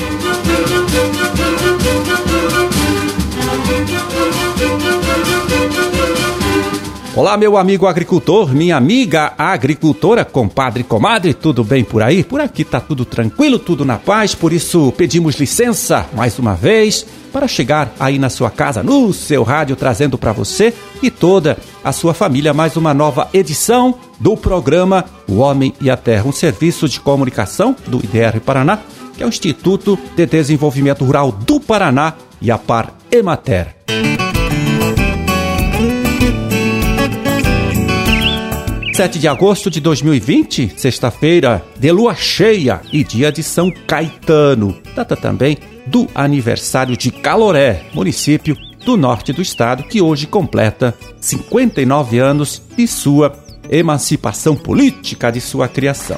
Olá, meu amigo agricultor, minha amiga agricultora, compadre, comadre, tudo bem por aí? Por aqui tá tudo tranquilo, tudo na paz, por isso pedimos licença mais uma vez para chegar aí na sua casa, no seu rádio, trazendo para você e toda a sua família mais uma nova edição do programa O Homem e a Terra, um serviço de comunicação do IDR Paraná, que é o Instituto de Desenvolvimento Rural do Paraná e a Par Emater. 7 de agosto de 2020, sexta-feira de lua cheia e dia de São Caetano, data também do aniversário de Caloré, município do norte do estado, que hoje completa 59 anos de sua emancipação política, de sua criação.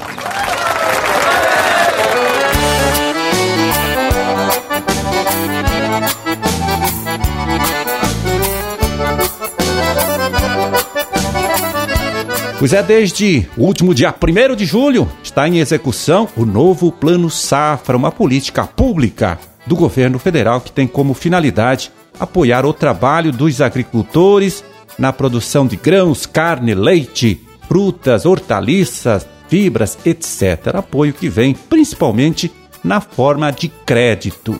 Pois é, desde o último dia 1º de julho, está em execução o novo Plano Safra, uma política pública do governo federal que tem como finalidade apoiar o trabalho dos agricultores na produção de grãos, carne, leite, frutas, hortaliças, fibras, etc. Apoio que vem principalmente na forma de crédito.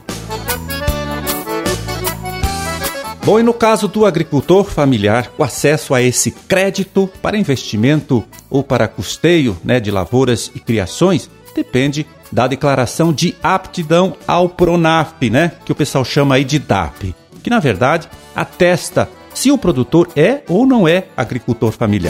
Bom, e no caso do agricultor familiar, o acesso a esse crédito para investimento ou para custeio, de lavouras e criações depende da declaração de aptidão ao Pronaf, que o pessoal chama aí de DAP, que na verdade atesta se o produtor é ou não é agricultor familiar.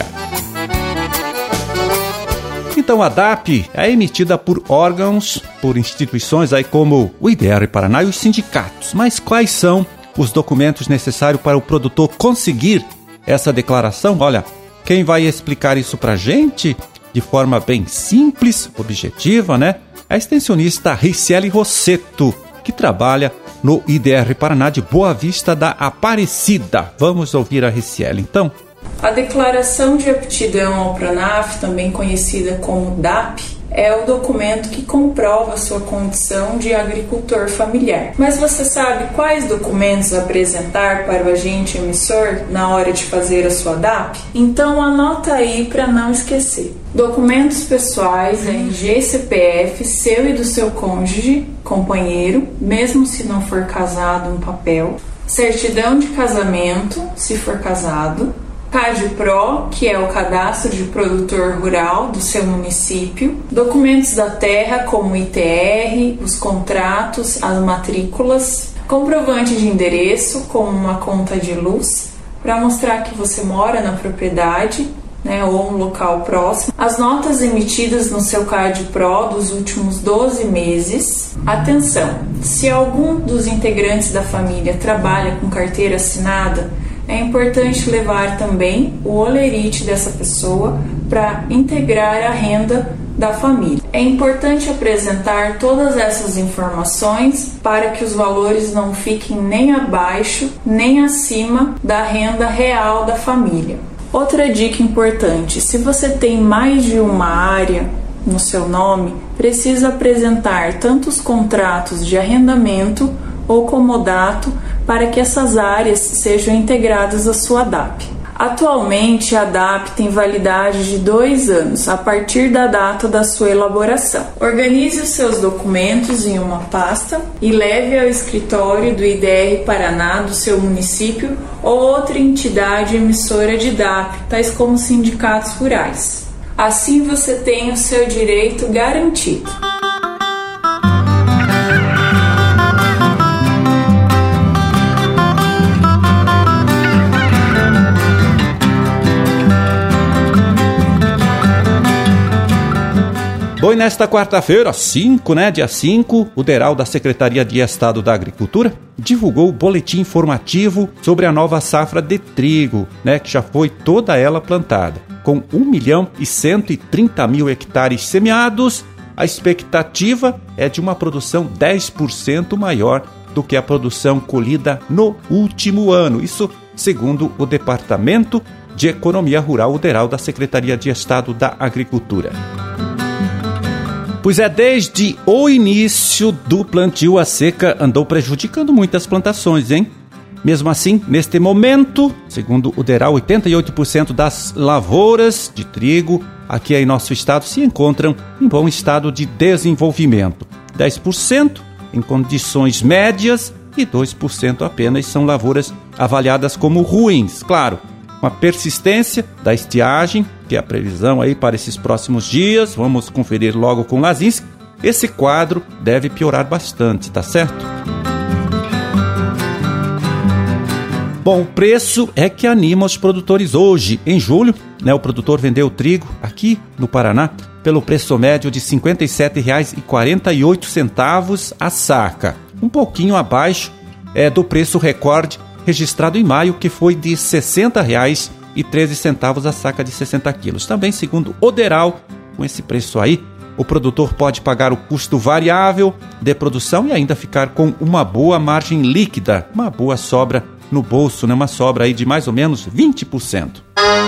Então a DAP é emitida por órgãos, por instituições aí como o IDR Paraná e os sindicatos. Mas quais são os documentos necessários para o produtor conseguir essa declaração? Olha, quem vai explicar isso pra gente de forma bem simples, objetiva, é a extensionista Riciele Rossetto, que trabalha no IDR Paraná de Boa Vista da Aparecida. Vamos ouvir a Riciele, então. A declaração de aptidão ao Pronaf, também conhecida como DAP, é o documento que comprova sua condição de agricultor familiar. Mas você sabe quais documentos apresentar para o agente emissor na hora de fazer a sua DAP? Então anota aí para não esquecer. Documentos pessoais, RG, CPF, seu e do seu cônjuge, companheiro, mesmo se não for casado, um papel. Certidão de casamento, se for casado. CADPRO, que é o Cadastro de Produtor Rural do seu município, documentos da terra como ITR, os contratos, as matrículas, comprovante de endereço como uma conta de luz, para mostrar que você mora na propriedade, ou um local próximo, as notas emitidas no seu CADPRO dos últimos 12 meses. Atenção, se algum dos integrantes da família trabalha com carteira assinada, é importante levar também o holerite dessa pessoa para integrar a renda da família. É importante apresentar todas essas informações para que os valores não fiquem nem abaixo nem acima da renda real da família. Outra dica importante: se você tem mais de uma área no seu nome, precisa apresentar tanto os contratos de arrendamento ou comodato para que essas áreas sejam integradas à sua DAP. Atualmente, a DAP tem validade de 2 anos, a partir da data da sua elaboração. Organize os seus documentos em uma pasta e leve ao escritório do IDR Paraná do seu município ou outra entidade emissora de DAP, tais como sindicatos rurais. Assim você tem o seu direito garantido. Bom, e nesta quarta-feira, dia 5, o DERAL da Secretaria de Estado da Agricultura divulgou o boletim informativo sobre a nova safra de trigo, que já foi toda ela plantada. Com 1.130.000 hectares semeados, a expectativa é de uma produção 10% maior do que a produção colhida no último ano. Isso segundo o Departamento de Economia Rural, o DERAL da Secretaria de Estado da Agricultura. Pois é, desde o início do plantio, a seca andou prejudicando muitas plantações, hein? Mesmo assim, neste momento, segundo o DERAL, 88% das lavouras de trigo aqui em nosso estado se encontram em bom estado de desenvolvimento. 10% em condições médias e 2% apenas são lavouras avaliadas como ruins. Claro, com a persistência da estiagem, que é a previsão aí para esses próximos dias, vamos conferir logo com Lazinski, esse quadro deve piorar bastante, tá certo? Bom, o preço é que anima os produtores hoje. Em julho, o produtor vendeu trigo aqui no Paraná pelo preço médio de R$ 57,48 a saca. Um pouquinho abaixo do preço recorde registrado em maio, que foi de R$ 60,13 a saca de 60 quilos. Também, segundo o DERAL, com esse preço aí, o produtor pode pagar o custo variável de produção e ainda ficar com uma boa margem líquida, uma boa sobra no bolso, uma sobra aí de mais ou menos 20%.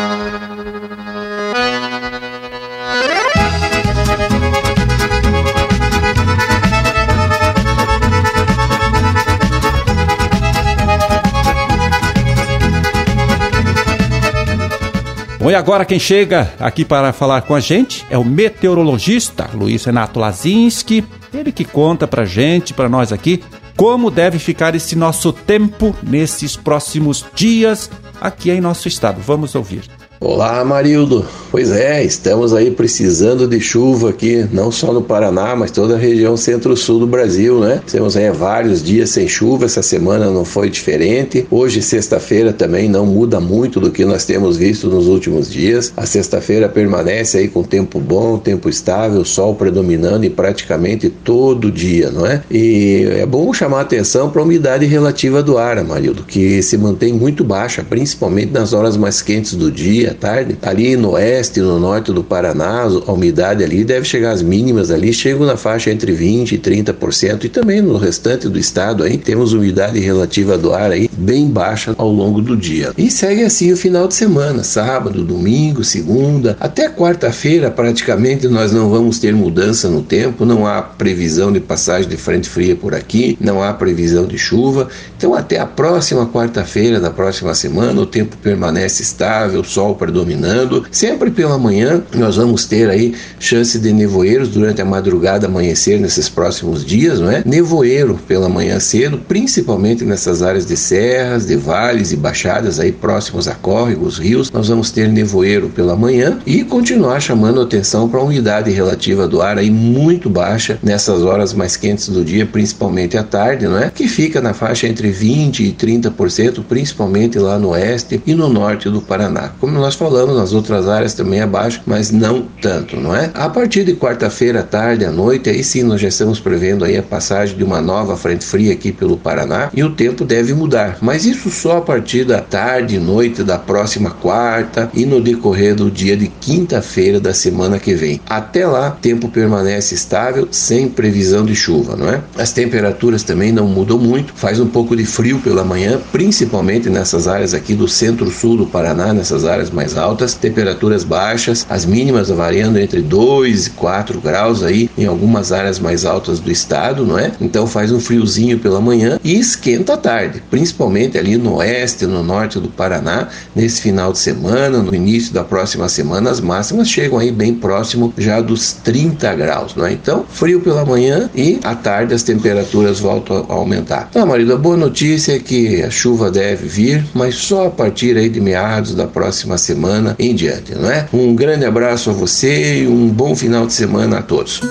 Bom, e agora quem chega aqui para falar com a gente é o meteorologista Luiz Renato Lazinski, ele que conta pra gente, pra nós aqui, como deve ficar esse nosso tempo nesses próximos dias aqui em nosso estado. Vamos ouvir. Olá, Amarildo. Pois é, estamos aí precisando de chuva aqui, não só no Paraná, mas toda a região centro-sul do Brasil, né? Temos aí vários dias sem chuva, essa semana não foi diferente. Hoje, sexta-feira, também não muda muito do que nós temos visto nos últimos dias. A sexta-feira permanece aí com tempo bom, tempo estável, sol predominando em praticamente todo dia, não é? E é bom chamar a atenção para a umidade relativa do ar, Amarildo, que se mantém muito baixa, principalmente nas horas mais quentes do dia, à tarde. Ali no oeste e no norte do Paraná, a umidade ali deve chegar às mínimas ali, chegam na faixa entre 20% e 30%, e também no restante do estado aí temos umidade relativa do ar aí bem baixa ao longo do dia. E segue assim o final de semana, sábado, domingo, segunda, até quarta-feira praticamente nós não vamos ter mudança no tempo, não há previsão de passagem de frente fria por aqui, não há previsão de chuva, então até a próxima quarta-feira da próxima semana o tempo permanece estável, sol predominando. Sempre pela manhã nós vamos ter aí chance de nevoeiros durante a madrugada, amanhecer nesses próximos dias, não é? Nevoeiro pela manhã cedo, principalmente nessas áreas de serras, de vales e baixadas aí próximos a córregos, rios. Nós vamos ter nevoeiro pela manhã e continuar chamando atenção para a umidade relativa do ar aí muito baixa nessas horas mais quentes do dia, principalmente à tarde, não é? Que fica na faixa entre 20% e 30%, principalmente lá no oeste e no norte do Paraná. Como nós falamos, nas outras áreas também abaixo, mas não tanto, não é? A partir de quarta-feira à tarde, à noite, aí sim nós já estamos prevendo aí a passagem de uma nova frente fria aqui pelo Paraná e o tempo deve mudar, mas isso só a partir da tarde e noite da próxima quarta e no decorrer do dia de quinta-feira da semana que vem. Até lá, o tempo permanece estável, sem previsão de chuva, não é? As temperaturas também não mudam muito, faz um pouco de frio pela manhã, principalmente nessas áreas aqui do centro-sul do Paraná, nessas áreas mais altas, temperaturas baixas, as mínimas variando entre 2 e 4 graus aí em algumas áreas mais altas do estado, não é? Então faz um friozinho pela manhã e esquenta à tarde, principalmente ali no oeste e no norte do Paraná. Nesse final de semana, no início da próxima semana, as máximas chegam aí bem próximo já dos 30 graus, não é? Então, frio pela manhã e à tarde as temperaturas voltam a aumentar. Então, marido, a boa notícia é que a chuva deve vir, mas só a partir aí de meados da próxima semana em diante, não é? Um grande abraço a você e um bom final de semana a todos.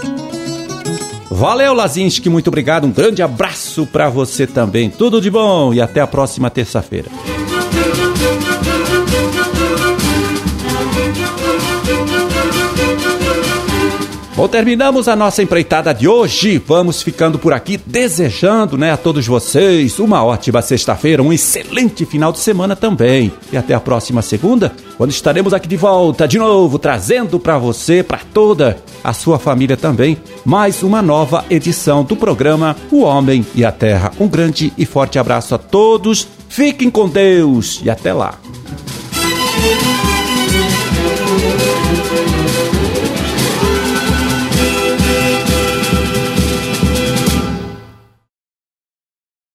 Valeu, Lazinski, muito obrigado, um grande abraço para você também, tudo de bom e até a próxima terça-feira. Bom, terminamos a nossa empreitada de hoje. Vamos ficando por aqui desejando, a todos vocês uma ótima sexta-feira, um excelente final de semana também. E até a próxima segunda, quando estaremos aqui de volta de novo, trazendo para você, para toda a sua família também, mais uma nova edição do programa O Homem e a Terra. Um grande e forte abraço a todos. Fiquem com Deus e até lá.